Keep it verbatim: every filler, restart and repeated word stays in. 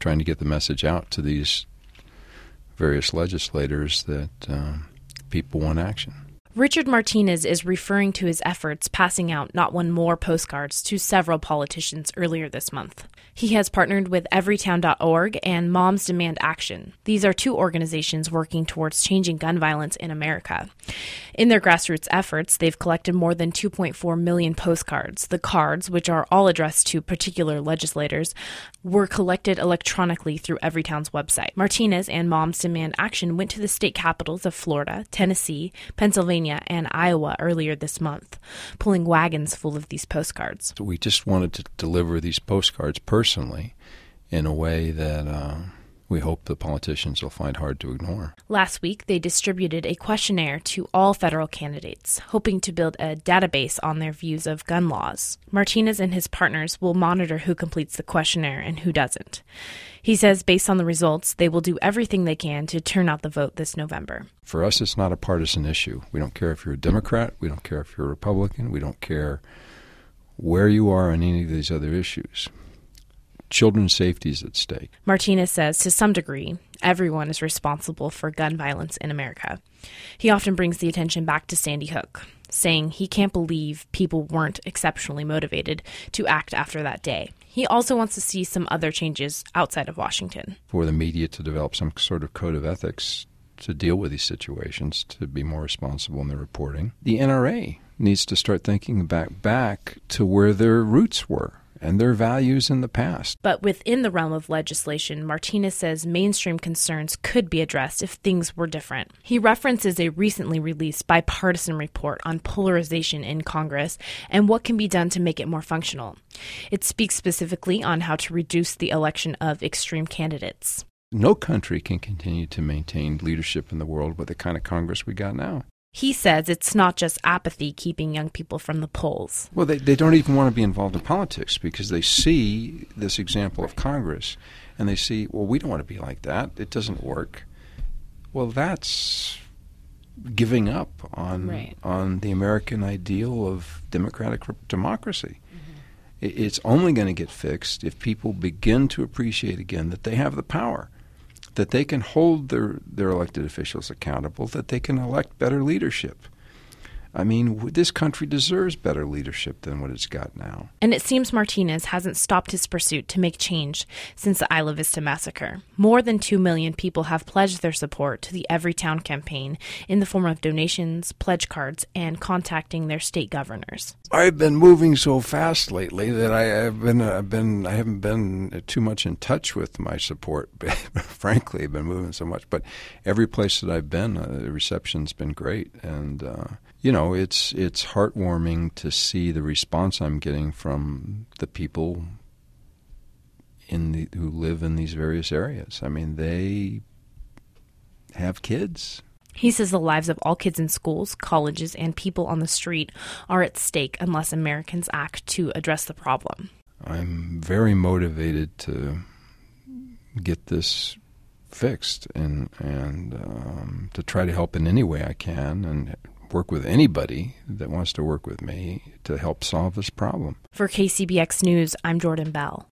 trying to get the message out to these various legislators that uh, people want action. Richard Martinez is referring to his efforts passing out Not One More postcards to several politicians earlier this month. He has partnered with everytown dot org and Moms Demand Action. These are two organizations working towards changing gun violence in America. In their grassroots efforts, they've collected more than two point four million postcards. The cards, which are all addressed to particular legislators, were collected electronically through Everytown's website. Martinez and Moms Demand Action went to the state capitals of Florida, Tennessee, Pennsylvania, and Iowa earlier this month, pulling wagons full of these postcards. So we just wanted to deliver these postcards personally in a way that uh, we hope the politicians will find hard to ignore. Last week, they distributed a questionnaire to all federal candidates, hoping to build a database on their views of gun laws. Martinez and his partners will monitor who completes the questionnaire and who doesn't. He says based on the results, they will do everything they can to turn out the vote this November. For us, it's not a partisan issue. We don't care if you're a Democrat. We don't care if you're a Republican. We don't care where you are on any of these other issues. Children's safety is at stake. Martinez says to some degree, everyone is responsible for gun violence in America. He often brings the attention back to Sandy Hook, saying he can't believe people weren't exceptionally motivated to act after that day. He also wants to see some other changes outside of Washington. For the media to develop some sort of code of ethics to deal with these situations, to be more responsible in their reporting. The N R A needs to start thinking back, back to where their roots were and their values in the past. But within the realm of legislation, Martinez says mainstream concerns could be addressed if things were different. He references a recently released bipartisan report on polarization in Congress and what can be done to make it more functional. It speaks specifically on how to reduce the election of extreme candidates. No country can continue to maintain leadership in the world with the kind of Congress we got now. He says it's not just apathy keeping young people from the polls. Well, they, they don't even want to be involved in politics because they see this example of Congress and they see, well, we don't want to be like that. It doesn't work. Well, that's giving up on right. on the American ideal of democratic democracy. Mm-hmm. It, it's only going to get fixed if people begin to appreciate again that they have the power, that they can hold their, their elected officials accountable, that they can elect better leadership. I mean, this country deserves better leadership than what it's got now. And it seems Martinez hasn't stopped his pursuit to make change since the Isla Vista massacre. More than two million people have pledged their support to the Everytown campaign in the form of donations, pledge cards, and contacting their state governors. I've been moving so fast lately that I have been, I've been, I haven't been too much in touch with my support. Frankly, I've been moving so much. But every place that I've been, uh, the reception's been great, and uh, you know, it's it's heartwarming to see the response I'm getting from the people in the who live in these various areas. I mean, they have kids. He says the lives of all kids in schools, colleges, and people on the street are at stake unless Americans act to address the problem. I'm very motivated to get this fixed and and um, to try to help in any way I can and work with anybody that wants to work with me to help solve this problem. For K C B X News, I'm Jordan Bell.